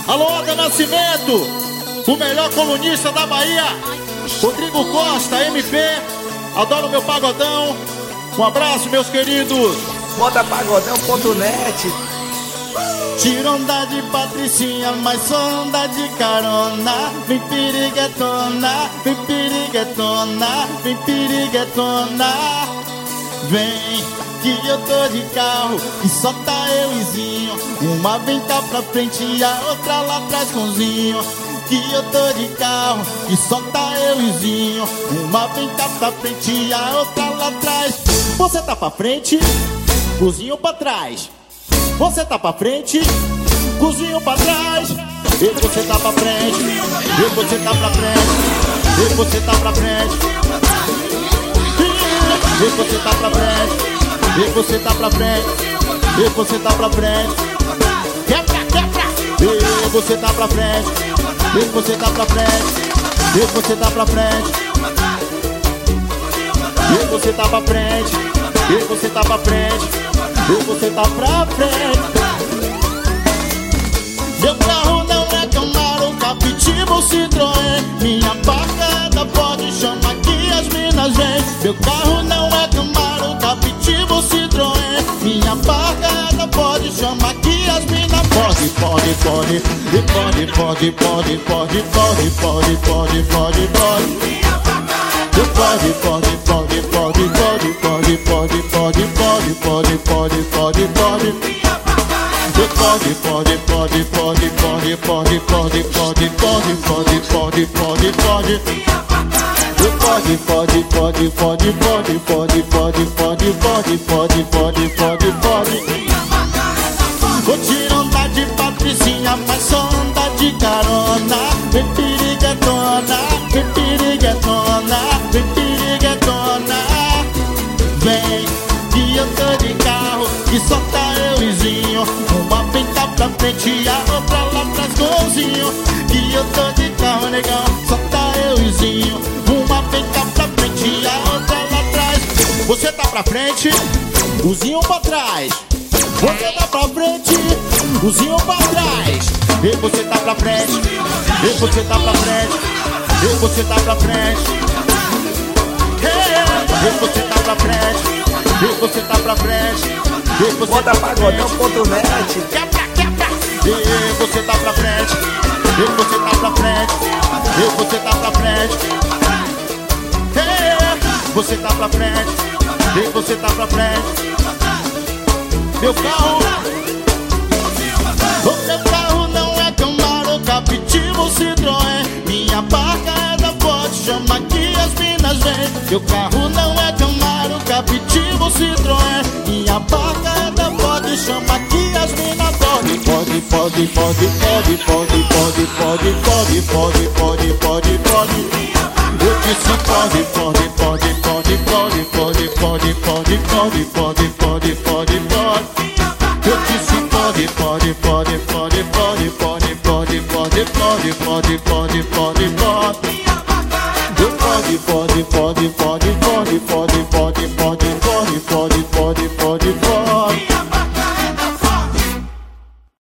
Alô, Ada Nascimento, o melhor colunista da Bahia. Rodrigo Costa, MP, adoro meu pagodão. Um abraço, meus queridos. Bota pagodão.net. Tira onda de Patricinha, mas onda de carona. Vem piriguetona, vem piriguetona, vem piriguetona. Vem que eu tô de carro e só tá eu e Zinho. Uma vem cá pra frente e a outra lá atrás com Zinho. Que eu tô de carro e só tá eu e Zinho. Uma vem cá pra frente e a outra lá atrás. Você tá pra frente, cozinho pra trás. Você tá pra frente, cozinho pra trás. E você tá pra frente, e você tá pra frente, e você tá pra frente, e você tá pra frente, e você tá pra frente, e você tá pra frente. Quebra, quebra. E você tá pra frente, e você tá pra frente, e você tá pra frente, e você tá pra frente, e você tá pra frente, e você tá pra frente. Meu carro não é Camaro, Capitiba ou Citroën. Minha pagada pode chamar que as minas vêm. Meu carro não é Camaro, Capitiba ou Citroën. Minha pagada pode chamar que as minas pode, pode, pode, e pode, pode, pode, pode, pode, pode, pode, pode, pode. E pode, pode, pode, pode, pode, pode, pode, pode, pode, pode, pode, pode, pode. E pode, pode, pode, pode, pode, pode, pode, pode, pode, pode, pode, pode, pode. E pode, pode, pode, pode, pode, pode, pode, pode, pode, pode, pode, pode, pode. Vou tirar onda de Patricinha, mas só onda de carona. Vem piriguetona, vem piriguetona, vem piriguetona. Vem, que eu tô de carro e só tá eu e Zinho. Uma vem cá pra frente e a outra lá atrás golzinho. Que eu tô de carro, negão, só tá eu e Zinho. Uma vem cá pra frente e a outra lá atrás. Você tá pra frente, o Zinho pra trás. Você tá pra frente, o Zinho pra trás. E você tá pra frente, e você tá pra frente, e você tá pra frente. E você tá pra frente, e você tá pra frente, e você Bota tá pra frente. pagodão.net. Quebra, quebra. E você tá pra frente, e você tá pra frente, e você tá pra frente. E você tá pra frente, e você tá pra frente. Meu carro, o meu carro não é Camaro, Capitiba ou Citroën. Minha pagada pode chamar que as minas vêm. Meu carro não é Camaro, Capitiba ou Citroën. Minha pagada pode chamar que as minas podem. Pode, pode, pode, pode, pode, pode, pode, pode, pode, pode, pode, pode. Eu disse pode, pode, pode, pode, pode, pode, pode, pode, pode, pode, pode, pode, pode. Eu disse pode, pode, pode, pode, pode, pode, pode, pode, pode, pode, pode, pode, pode. Eu pode, pode, pode, pode, pode, pode, pode, pode, pode, pode, pode, pode, pode.